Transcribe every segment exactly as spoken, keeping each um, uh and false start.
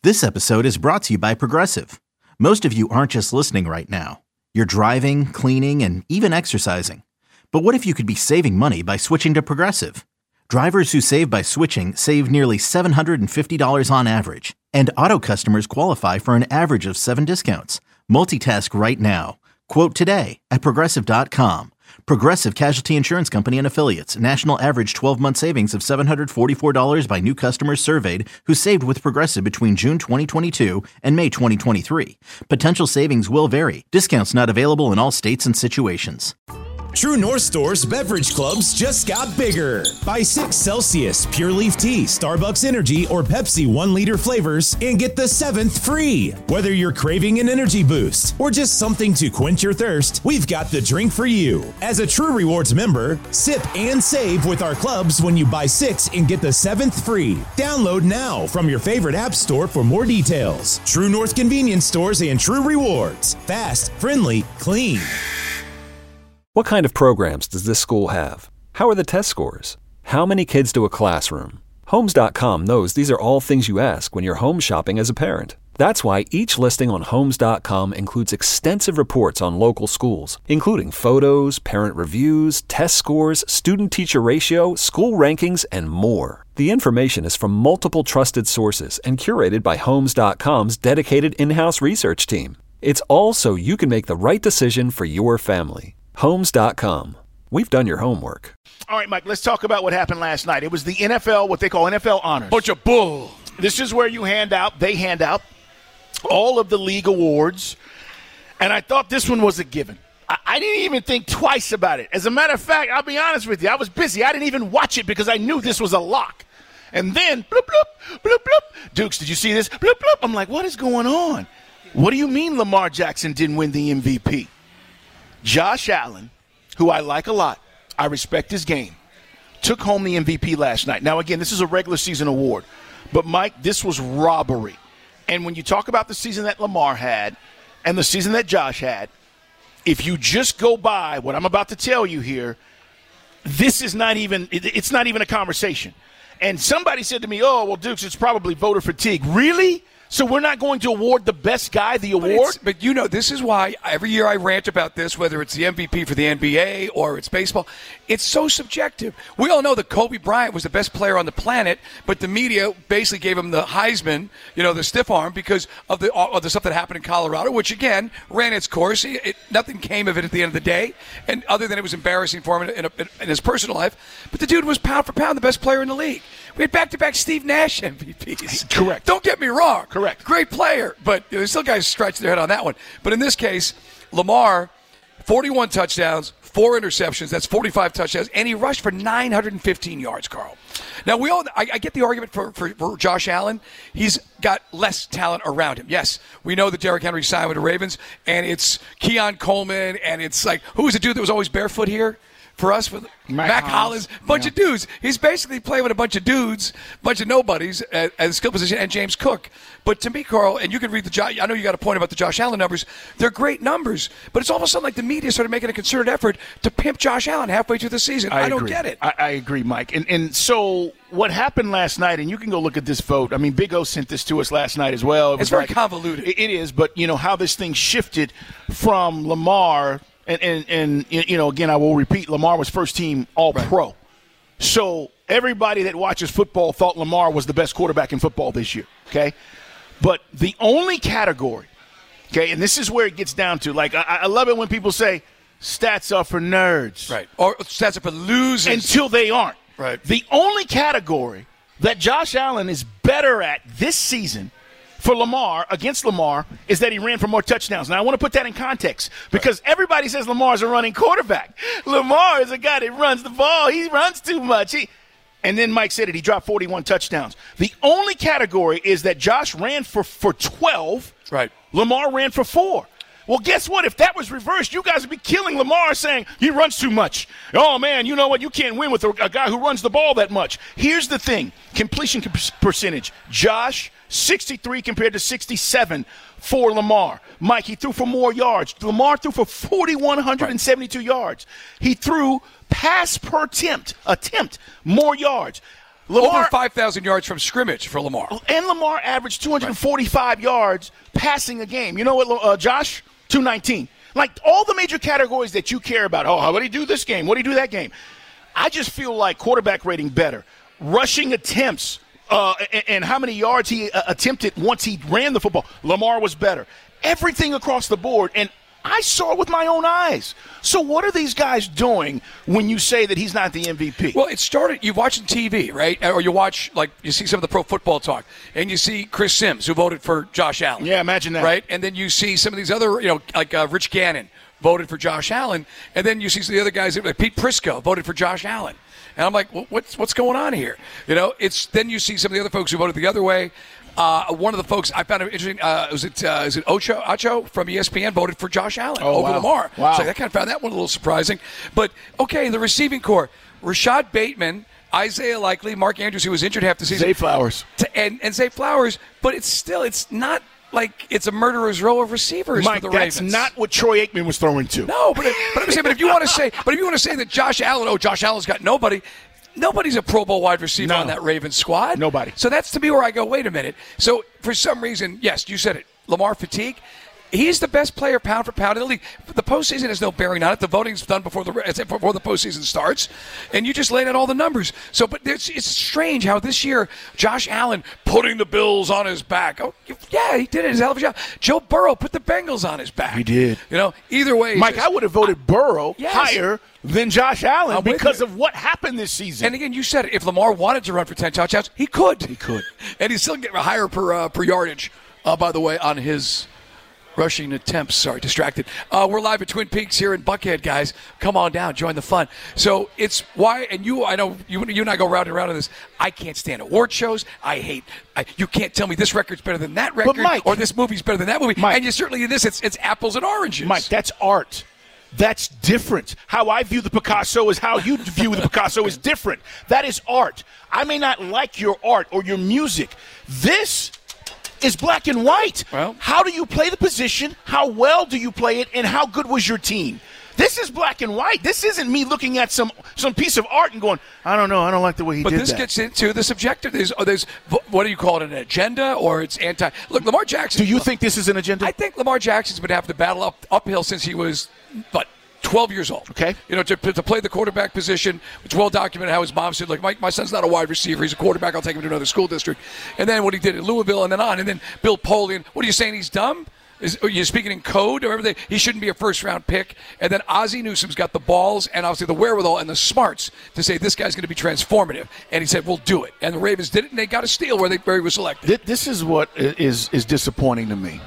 This episode is brought to you by Progressive. Most of you aren't just listening right now. You're driving, cleaning, and even exercising. But what if you could be saving money by switching to Progressive? Drivers who save by switching save nearly seven hundred fifty dollars on average. And auto customers qualify for an average of seven discounts. Multitask right now. Quote today at Progressive dot com. Progressive Casualty Insurance Company and Affiliates. National average twelve-month savings of seven hundred forty-four dollars by new customers surveyed who saved with Progressive between June twenty twenty-two and May twenty twenty-three. Potential savings will vary. Discounts not available in all states and situations. True North Store's beverage clubs just got bigger. Buy six Celsius, Pure Leaf Tea, Starbucks Energy, or Pepsi one liter flavors and get the seventh free. Whether you're craving an energy boost or just something to quench your thirst, we've got the drink for you. As a True Rewards member, sip and save with our clubs when you buy six and get the seventh free. Download now from your favorite app store for more details. True North Convenience Stores and True Rewards. Fast, friendly, clean. What kind of programs does this school have? How are the test scores? How many kids do a classroom? Homes dot com knows these are all things you ask when you're home shopping as a parent. That's why each listing on Homes dot com includes extensive reports on local schools, including photos, parent reviews, test scores, student-teacher ratio, school rankings, and more. The information is from multiple trusted sources and curated by Homes dot com's dedicated in-house research team. It's all so you can make the right decision for your family. Homes dot com. We've done your homework. All right, Mike, let's talk about what happened last night. It was the N F L, what they call N F L honors. Bunch of bull. This is where you hand out, they hand out all of the league awards. And I thought this one was a given. I, I didn't even think twice about it. As a matter of fact, I'll be honest with you, I was busy. I didn't even watch it because I knew this was a lock. And then, bloop, bloop, bloop, bloop. Dukes, did you see this? Bloop, bloop. I'm like, what is going on? What do you mean Lamar Jackson didn't win the M V P? Josh Allen, who I like a lot, I respect his game, took home the M V P last night. Now, again, this is a regular season award. But, Mike, this was robbery. And when you talk about the season that Lamar had and the season that Josh had, if you just go by what I'm about to tell you here, this is not even – it's not even a conversation. And somebody said to me, oh, well, Dukes, it's probably voter fatigue. Really? So we're not going to award the best guy the award? But, but, you know, this is why every year I rant about this, whether it's the M V P for the N B A or it's baseball. It's so subjective. We all know that Kobe Bryant was the best player on the planet, but the media basically gave him the Heisman, you know, the stiff arm, because of the of the stuff that happened in Colorado, which, again, ran its course. It, it, nothing came of it at the end of the day, and other than it was embarrassing for him in, in, in his personal life. But the dude was pound for pound the best player in the league. We had back-to-back Steve Nash M V Ps. Correct. Don't get me wrong. Correct. Great player, but you know, still guys scratch their head on that one. But in this case, Lamar, forty-one touchdowns, four interceptions. That's forty-five touchdowns, and he rushed for nine hundred fifteen yards, Carl. Now, we all I, I get the argument for, for, for Josh Allen. He's got less talent around him. Yes, we know that Derrick Henry signed with the Ravens, and it's Keon Coleman, and it's like, who was the dude that was always barefoot here? For us, with Mac, Mac Hollins, bunch yeah. of dudes. He's basically playing with a bunch of dudes, bunch of nobodies at, at the skill position, and James Cook. But to me, Carl, and you can read the Josh, I know you got a point about the Josh Allen numbers. They're great numbers, but it's almost like the media started making a concerted effort to pimp Josh Allen halfway through the season. I, I don't get it. I, I agree, Mike. And and so what happened last night, and you can go look at this vote. I mean, Big O sent this to us last night as well. It was it's very like, convoluted. It, it is, but you know how this thing shifted from Lamar. And, and, and, you know, again, I will repeat, Lamar was first team All-Pro. Right. So everybody that watches football thought Lamar was the best quarterback in football this year, okay? But the only category, okay, and this is where it gets down to, like, I, I love it when people say stats are for nerds. Right. Or stats are for losers. Until they aren't. Right. The only category that Josh Allen is better at this season for Lamar, against Lamar, is that he ran for more touchdowns. Now, I want to put that in context because right. everybody says Lamar's a running quarterback. Lamar is a guy that runs the ball. He runs too much. He, and then Mike said it. He dropped forty-one touchdowns. The only category is that Josh ran for, for twelve. Right. Lamar ran for four. Well, guess what? If that was reversed, you guys would be killing Lamar saying he runs too much. Oh, man, you know what? You can't win with a, a guy who runs the ball that much. Here's the thing. Completion percentage. Josh, sixty-three compared to sixty-seven for Lamar. Mike, he threw for more yards. Lamar threw for four thousand one hundred seventy-two right. yards. He threw pass per attempt, attempt, more yards. Lamar, over five thousand yards from scrimmage for Lamar. And Lamar averaged two hundred forty-five right. yards passing a game. You know what, uh, Josh? two nineteen. Like, all the major categories that you care about. Oh, how did he do this game? What did he do that game? I just feel like quarterback rating better. Rushing attempts uh, and, and how many yards he uh, attempted once he ran the football. Lamar was better. Everything across the board. And I saw it with my own eyes. So what are these guys doing when you say that he's not the M V P? Well, it started, you watch on T V, right? Or you watch, like, you see some of the Pro Football Talk, and you see Chris Sims, who voted for Josh Allen. Yeah, imagine that. Right? And then you see some of these other, you know, like uh, Rich Gannon voted for Josh Allen, and then you see some of the other guys, like Pete Prisco voted for Josh Allen. And I'm like, well, what's what's going on here? You know, it's then you see some of the other folks who voted the other way. Uh, one of the folks I found it interesting, uh, was it uh, is it Ocho Acho from E S P N voted for Josh Allen oh, over wow. Lamar. Wow. So I kind of found that one a little surprising. But, okay, the receiving core, Rashad Bateman, Isaiah Likely, Mark Andrews, who was injured half the season. Zay Flowers. To, and, and Zay Flowers, but it's still, it's not like it's a murderer's row of receivers Mike, for the that's Ravens. not what Troy Aikman was throwing to. No, but, but I'm saying, but if you want to say, but if you want to say that Josh Allen, oh, Josh Allen's got nobody. Nobody's a Pro Bowl wide receiver no. on that Ravens squad. Nobody. So that's to me where I go, wait a minute. So for some reason, yes, you said it, Lamar fatigue. He's the best player pound for pound in the league. The postseason has no bearing on it. The voting's done before the before the postseason starts, and you just laid out all the numbers. So, but it's, it's strange how this year Josh Allen putting the Bills on his back. Oh, yeah, he did it. He's a hell of a job. Joe Burrow put the Bengals on his back. He did. You know, either way, Mike, just, I would have voted I, Burrow yes. higher than Josh Allen I'm because of what happened this season. And again, you said it. If Lamar wanted to run for ten touchdowns, he could. He could, and he's still getting a higher per uh, per yardage. Uh, by the way, on his rushing attempts. Sorry, distracted. Uh, we're live at Twin Peaks here in Buckhead, guys. Come on down, join the fun. So it's why, and you, I know you, you and I go round and round on this. I can't stand award shows. I hate. I, you can't tell me this record's better than that record, Mike, or this movie's better than that movie. Mike, and you certainly in this, it's it's apples and oranges. Mike, that's art. That's different. How I view the Picasso is how you view the Picasso is different. That is art. I may not like your art or your music. This is black and white. Well, how do you play the position? How well do you play it? And how good was your team? This is black and white. This isn't me looking at some some piece of art and going, I don't know, I don't like the way he but did that. But this gets into the subjective. There's, oh, there's, what do you call it, an agenda, or it's anti? Look, Lamar Jackson. Do you think this is an agenda? I think Lamar Jackson's been having to battle up uphill since he was, what, twelve years old. Okay. You know, to, to play the quarterback position. It's well documented how his mom said, like, my, my son's not a wide receiver. He's a quarterback. I'll take him to another school district. And then what he did at Louisville and then on. And then Bill Polian. What are you saying? He's dumb? Is, are you speaking in code or everything? He shouldn't be a first-round pick. And then Ozzie Newsome's got the balls and obviously the wherewithal and the smarts to say this guy's going to be transformative. And he said, we'll do it. And the Ravens did it, and they got a steal where, they, where he was selected. This is what is is disappointing to me.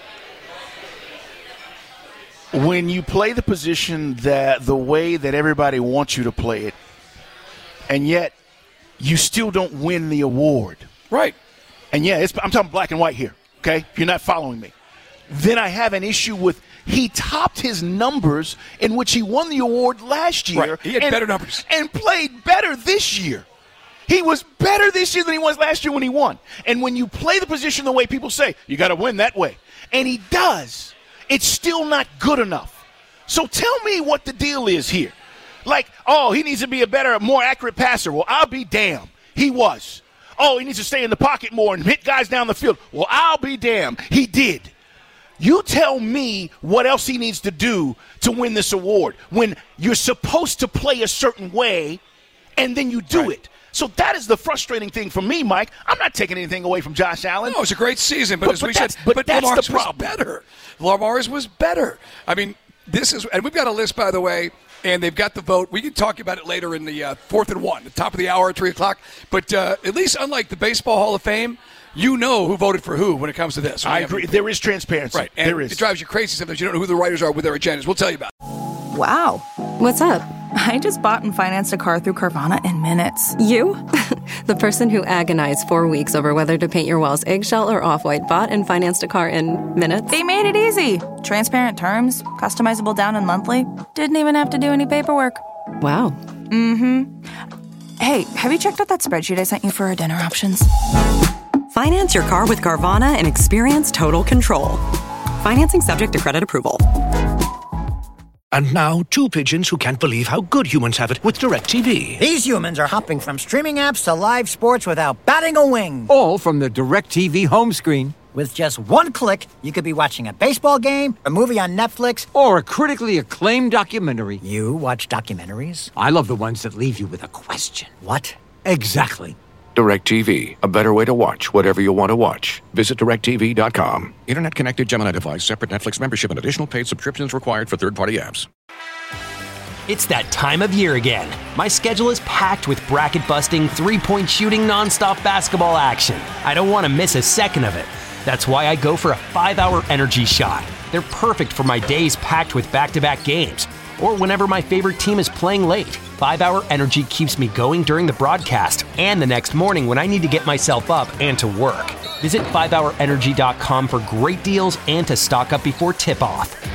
When you play the position that the way that everybody wants you to play it, and yet you still don't win the award. Right. And yeah, it's, I'm talking black and white here, okay? If you're not following me. Then I have an issue with he topped his numbers in which he won the award last year. Right. He had and, better numbers. And played better this year. He was better this year than he was last year when he won. And when you play the position the way people say, you got to win that way. And he does. It's still not good enough. So tell me what the deal is here. Like, oh, he needs to be a better, more accurate passer. Well, I'll be damned. He was. Oh, he needs to stay in the pocket more and hit guys down the field. Well, I'll be damned. He did. You tell me what else he needs to do to win this award when you're supposed to play a certain way and then you do right. it. So that is the frustrating thing for me, Mike. I'm not taking anything away from Josh Allen. No, it was a great season, but, but as but we that's, said, but but that's Lamar's the problem. was better. Lamar's was better. I mean, this is, and we've got a list, by the way, and they've got the vote. We can talk about it later in the uh, fourth and one, the top of the hour at three o'clock. But uh, at least unlike the Baseball Hall of Fame, you know who voted for who when it comes to this. I agree. There is transparency. Right. And there is. It drives you crazy sometimes. You don't know who the writers are with their agendas. We'll tell you about it. Wow. What's up? I just bought and financed a car through Carvana in minutes. You? The person who agonized four weeks over whether to paint your walls eggshell or off-white bought and financed a car in minutes? They made it easy. Transparent terms, customizable down and monthly. Didn't even have to do any paperwork. Wow. Mm-hmm. Hey, have you checked out that spreadsheet I sent you for our dinner options? Finance your car with Carvana and experience total control. Financing subject to credit approval. And now, two pigeons who can't believe how good humans have it with DirecTV. These humans are hopping from streaming apps to live sports without batting a wing. All from the DirecTV home screen. With just one click, you could be watching a baseball game, a movie on Netflix, or a critically acclaimed documentary. You watch documentaries? I love the ones that leave you with a question. What? Exactly. DirecTV, a better way to watch whatever you want to watch. Visit direct T V dot com. Internet connected Gemini device, separate Netflix membership, and additional paid subscriptions required for third-party apps. It's that time of year again. My schedule is packed with bracket-busting, three-point shooting, nonstop basketball action. I don't want to miss a second of it. That's why I go for a five-hour energy shot. They're perfect for my days packed with back-to-back games, or whenever my favorite team is playing late. five-hour Energy keeps me going during the broadcast and the next morning when I need to get myself up and to work. Visit five hour energy dot com for great deals and to stock up before tip-off.